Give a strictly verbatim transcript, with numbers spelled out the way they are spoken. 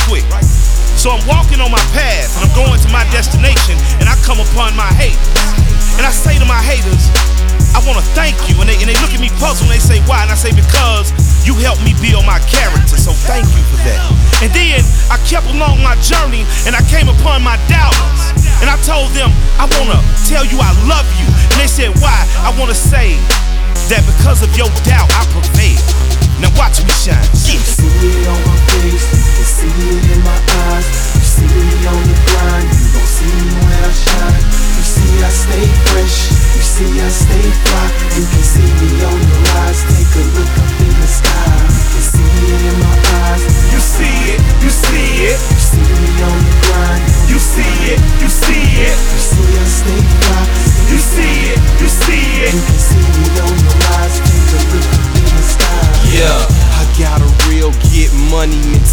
quick. So I'm walking on my path, and I'm going to my destination, and I come upon my hate. And I say to my haters, I wanna thank you. And they, and they look at me puzzled, and they say, why? And I say, because you helped me build my character, so thank you for that. And then I kept along my journey, and I came upon my doubters. And I told them, I wanna tell you I love you. And they said, why? I wanna say that because of your doubt, I prevailed. Now watch me shine. Yeah. See it on my face.